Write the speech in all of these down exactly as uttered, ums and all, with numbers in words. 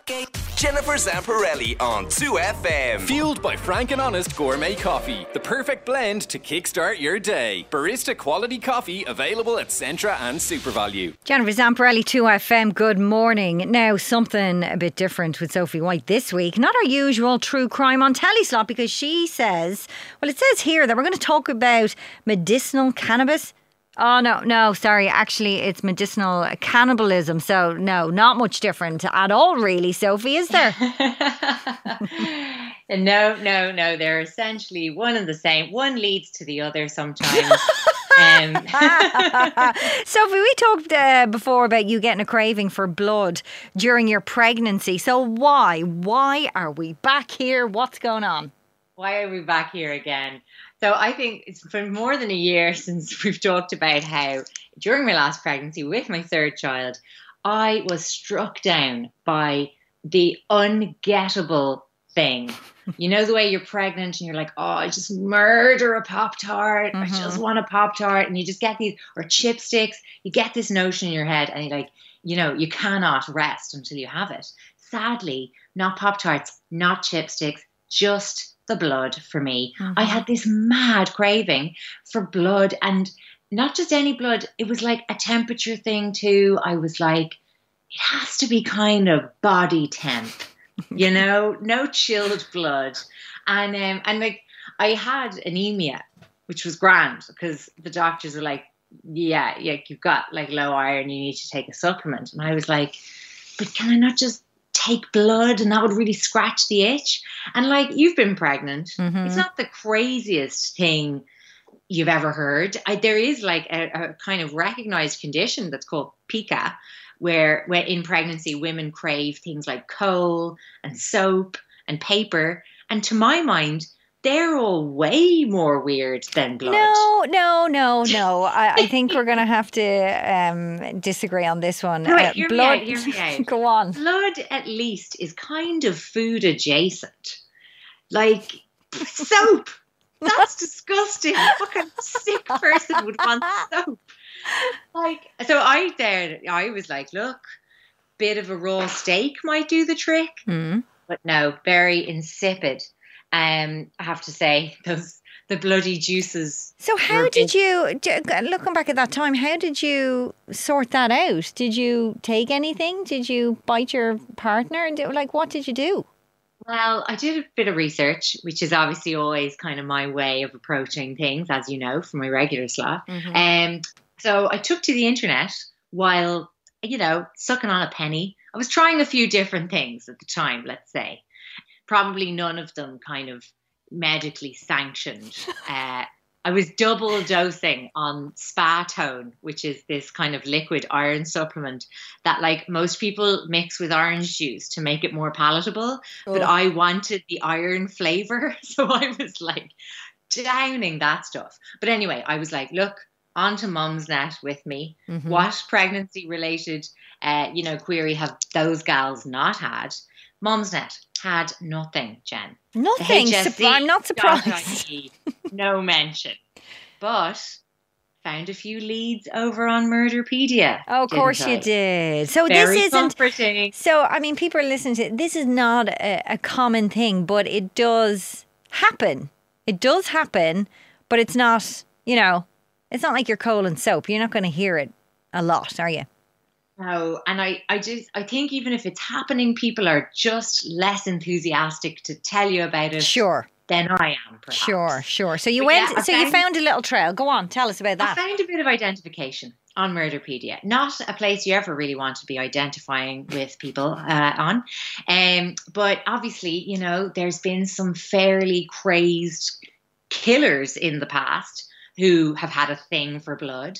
Jennifer Zamparelli on two F M. Fueled by Frank and Honest Gourmet Coffee. The perfect blend to kickstart your day. Barista quality coffee available at Centra and SuperValue. Jennifer Zamparelli, two F M, good morning. Now, something a bit different with Sophie White this week. Not our usual true crime on telly slot, because she says, well, it says here that we're going to talk about medicinal cannabis. Oh, no, no, sorry. Actually, it's medicinal cannibalism. So, no, not much different at all, really, Sophie, is there? no, no, no. They're essentially one and the same. One leads to the other sometimes. um. Sophie, we talked uh, before about you getting a craving for blood during your pregnancy. So why? Why are we back here? What's going on? Why are we back here again? So I think it's been more than a year since we've talked about how during my last pregnancy with my third child, I was struck down by the ungettable thing. You know, the way you're pregnant and you're like, oh, I just murder a Pop-Tart. Mm-hmm. I just want a Pop-Tart. And you just get these, or chipsticks, you get this notion in your head and you're like, you know, you cannot rest until you have it. Sadly, not Pop-Tarts, not chipsticks, just the blood for me. Mm-hmm. I had this mad craving for blood, and not just any blood. It was like a temperature thing too. I was like, it has to be kind of body temp, you know, no chilled blood. And um, and like I had anemia, which was grand because the doctors were like, yeah, yeah, you've got like low iron, you need to take a supplement. And I was like, but can I not just take blood, and that would really scratch the itch? And like, you've been pregnant. Mm-hmm. It's not the craziest thing you've ever heard. I, there is like a, a kind of recognized condition that's called pica, where, where in pregnancy women crave things like coal and soap and paper. And to my mind, they're all way more weird than blood. No, no, no, no. I, I think we're going to have to um, disagree on this one. No, wait, uh, hear blood. me out, hear me out. Go on. Blood, at least, is kind of food adjacent. Like soap. That's disgusting. What kind of sick person would want soap? Like, so I there, I was like, look, bit of a raw steak might do the trick, mm. but no, very insipid. Um, I have to say, those the bloody juices. So how did you, looking back at that time, how did you sort that out? Did you take anything? Did you bite your partner? And do, like, what did you do? Well, I did a bit of research, which is obviously always kind of my way of approaching things, as you know, from my regular slot. Mm-hmm. Um, so I took to the internet while, you know, sucking on a penny. I was trying a few different things at the time, let's say. Probably none of them kind of medically sanctioned. Uh, I was double dosing on Spatone, which is this kind of liquid iron supplement that like most people mix with orange juice to make it more palatable. Oh. But I wanted the iron flavor. So I was like downing that stuff. But anyway, I was like, look, on to Mumsnet with me. Mm-hmm. What pregnancy related, uh, you know, query have those gals not had? Mumsnet had nothing, Jen. Nothing. Sup- I'm not surprised. No mention. But found a few leads over on Murderpedia. Oh, of course I? You did. So Very this isn't comforting. So I mean, people are listening to it. This is not a, a common thing, but it does happen. It does happen, but it's not, you know, it's not like your coal and soap. You're not going to hear it a lot, are you? No, and I, I just, I think even if it's happening, people are just less enthusiastic to tell you about it. Sure. Than I am, perhaps. Sure, sure. So you but went, yeah, so found, you found a little trail. Go on, tell us about that. I found a bit of identification on Murderpedia. Not a place you ever really want to be identifying with people uh, on. Um, but obviously, you know, there's been some fairly crazed killers in the past who have had a thing for blood.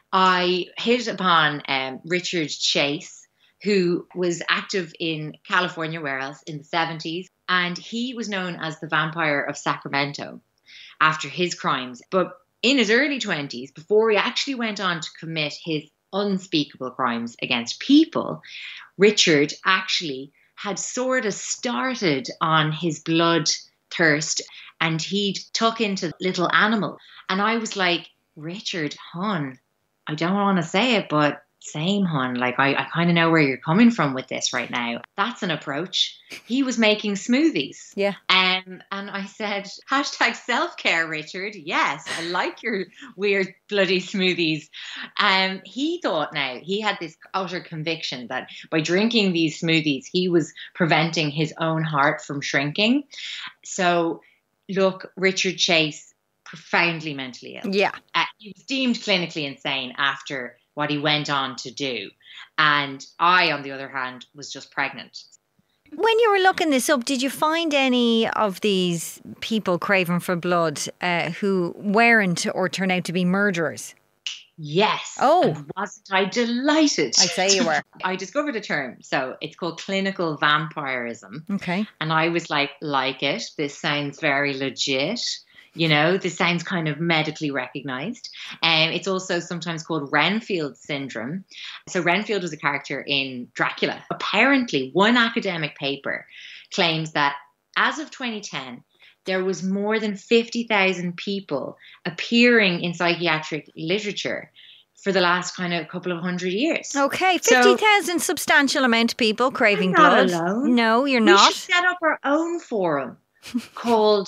I hit upon um, Richard Chase, who was active in California, where else, in the seventies. And he was known as the Vampire of Sacramento after his crimes. But in his early twenties, before he actually went on to commit his unspeakable crimes against people, Richard actually had sort of started on his blood thirst, and he'd tuck into little animal. And I was like, Richard, hon, I don't want to say it, but same, hon. Like, I, I kind of know where you're coming from with this right now. That's an approach. He was making smoothies. Yeah. Um, and I said, hashtag self-care, Richard. Yes, I like your weird bloody smoothies. Um, he thought now, he had this utter conviction that by drinking these smoothies, he was preventing his own heart from shrinking. So, look, Richard Chase, profoundly mentally ill. Yeah. Uh, he was deemed clinically insane after what he went on to do. And I, on the other hand, was just pregnant. When you were looking this up, did you find any of these people craving for blood uh, who weren't or turned out to be murderers? Yes. Oh. And wasn't I delighted? I'd say you were. I discovered a term. So it's called clinical vampirism. Okay. And I was like, like it. This sounds very legit. You know, this sounds kind of medically recognized. And um, it's also sometimes called Renfield syndrome. So Renfield was a character in Dracula. Apparently, one academic paper claims that as of twenty ten, there was more than fifty thousand people appearing in psychiatric literature for the last kind of couple of hundred years. Okay, fifty thousand, so, substantial amount of people craving I'm not blood. Alone. No, you're we not. We should set up our own forum called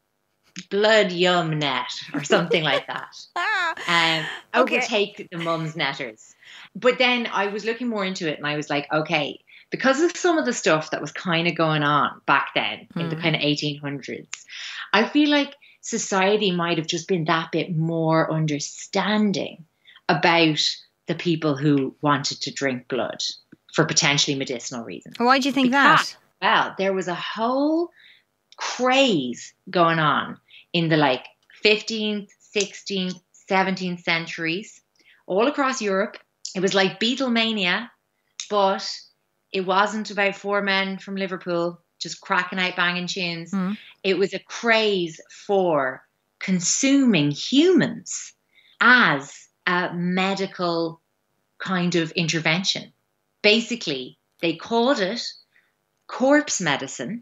Blood Yum Net or something like that. um, okay. Overtake the mums netters. But then I was looking more into it and I was like, okay, because of some of the stuff that was kind of going on back then in mm. the kind of eighteen hundreds, I feel like society might have just been that bit more understanding about the people who wanted to drink blood for potentially medicinal reasons. Why do you think because, that? Well, there was a whole craze going on in the like fifteenth, sixteenth, seventeenth centuries, all across Europe. It was like Beatlemania, but it wasn't about four men from Liverpool just cracking out banging tunes. Mm. It was a craze for consuming humans as a medical kind of intervention. Basically, they called it corpse medicine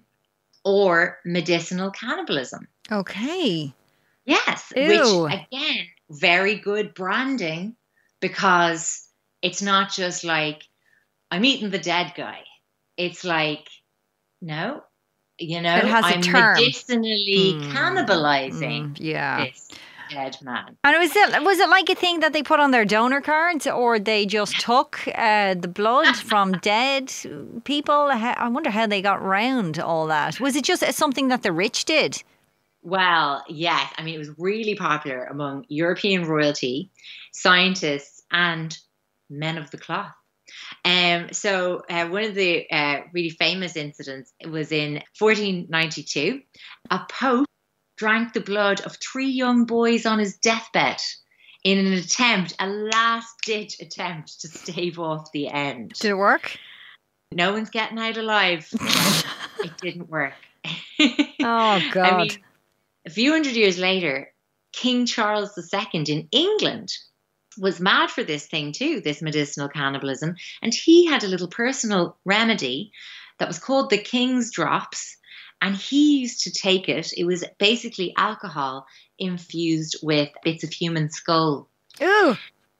or medicinal cannibalism. Okay. Yes, Ew. Which, again, very good branding because it's not just like, I'm eating the dead guy. It's like, no, you know, it has a I'm term. medicinally mm. cannibalizing mm, yeah. this dead man. And was it, was it like a thing that they put on their donor cards or they just took uh, the blood from dead people? I wonder how they got round all that. Was it just something that the rich did? Well, yes. I mean, it was really popular among European royalty, scientists, and men of the cloth. Um, so uh, one of the uh, really famous incidents was in fourteen ninety-two. A pope drank the blood of three young boys on his deathbed in an attempt, a last-ditch attempt to stave off the end. Did it work? No one's getting out alive. It didn't work. Oh, God. I mean, a few hundred years later, King Charles the Second in England was mad for this thing too, this medicinal cannibalism. And he had a little personal remedy that was called the King's Drops. And he used to take it. It was basically alcohol infused with bits of human skull. Ooh.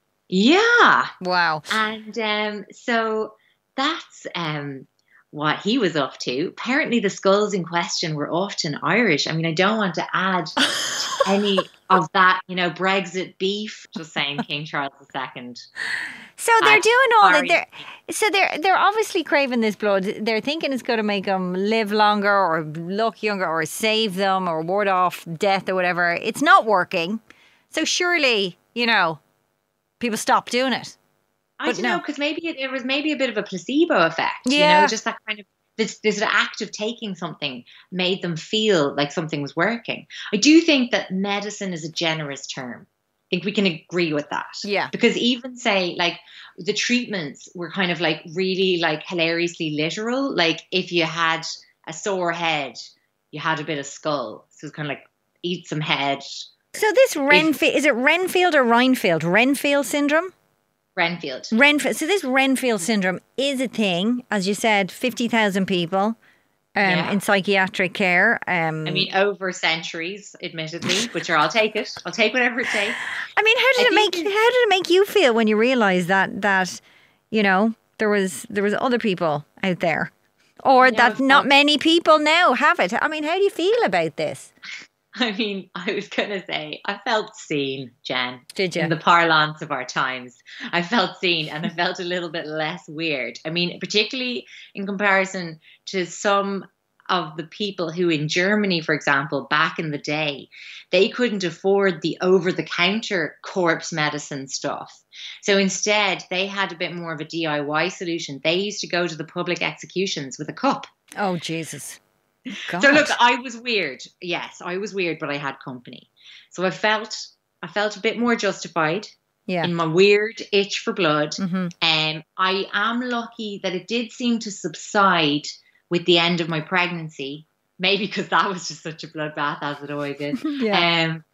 Yeah. Wow. And um, so that's um, what he was up to. Apparently the skulls in question were often Irish. I mean, I don't want to add to any of that, you know, Brexit beef. Just saying, King Charles the Second. So they're doing all that. They're, so they're they're obviously craving this blood. They're thinking it's going to make them live longer or look younger or save them or ward off death or whatever. It's not working. So surely, you know, people stop doing it. I but don't no. know, because maybe it, it was maybe a bit of a placebo effect. Yeah. You know, just that kind of this this act of taking something made them feel like something was working. I do think that medicine is a generous term. I think we can agree with that. Yeah. Because even say like the treatments were kind of like really like hilariously literal. Like if you had a sore head, you had a bit of skull. So it's kind of like eat some head. So this Renfield, is it Renfield or Reinfield? Renfield syndrome? Renfield. Renfield. So this Renfield syndrome is a thing, as you said, fifty thousand people. um, Yeah. in psychiatric care. Um, I mean, over centuries, admittedly, but sure, I'll take it. I'll take whatever it takes. I mean, how did I it make think- how did it make you feel when you realised that that you know there was there was other people out there, or Yeah, that I not felt- many people now have it? I mean, how do you feel about this? I mean, I was going to say, I felt seen, Jen. Did you? In the parlance of our times. I felt seen and I felt a little bit less weird. I mean, particularly in comparison to some of the people who in Germany, for example, back in the day, they couldn't afford the over-the-counter corpse medicine stuff. So instead, they had a bit more of a D I Y solution. They used to go to the public executions with a cup. Oh Jesus! God. So look, I was weird. Yes, I was weird, but I had company. So I felt I felt a bit more justified yeah. in my weird itch for blood. Mhm. And I am lucky that it did seem to subside with the end of my pregnancy. Maybe because that was just such a bloodbath, as it always is. Yeah. Um,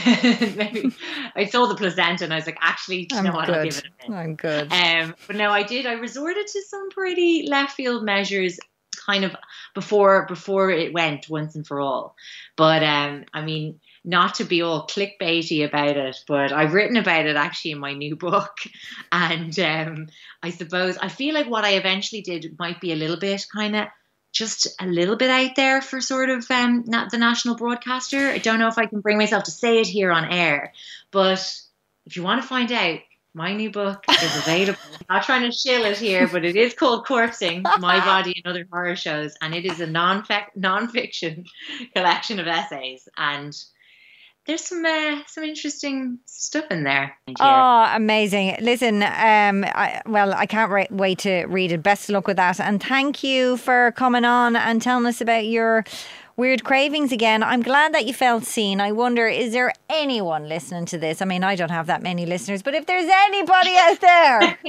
maybe I saw the placenta and I was like, actually, do you I'm know what? I'll good. give it a minute. I'm good. Um, but no, I did. I resorted to some pretty left field measures, kind of before before it went once and for all. But um, I mean, not to be all clickbaity about it, but I've written about it actually in my new book. And um, I suppose I feel like what I eventually did might be a little bit kind of just a little bit out there for sort of um, not the national broadcaster. I don't know if I can bring myself to say it here on air, but if you want to find out, my new book is available. I'm not trying to shill it here, but it is called Corpsing, My Body and Other Horror Shows. And it is a non-fic- non-fiction collection of essays. And there's some uh, some interesting stuff in there. Oh, amazing. Listen, um, I, well, I can't ra- wait to read it. Best of luck with that. And thank you for coming on and telling us about your weird cravings again. I'm glad that you felt seen. I wonder, is there anyone listening to this? I mean, I don't have that many listeners, but if there's anybody out there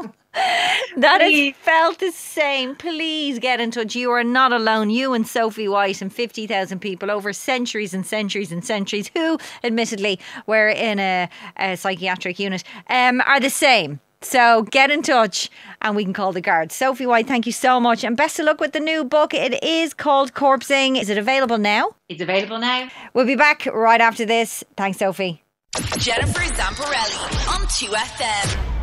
that has felt the same, please get in touch. You are not alone. You and Sophie White and fifty thousand people over centuries and centuries and centuries who, admittedly, were in a, a psychiatric unit, um, are the same. So get in touch and we can call the guards. Sophie White, thank you so much. And best of luck with the new book. It is called Corpsing. Is it available now? It's available now. We'll be back right after this. Thanks, Sophie. Jennifer Zamparelli on two F M.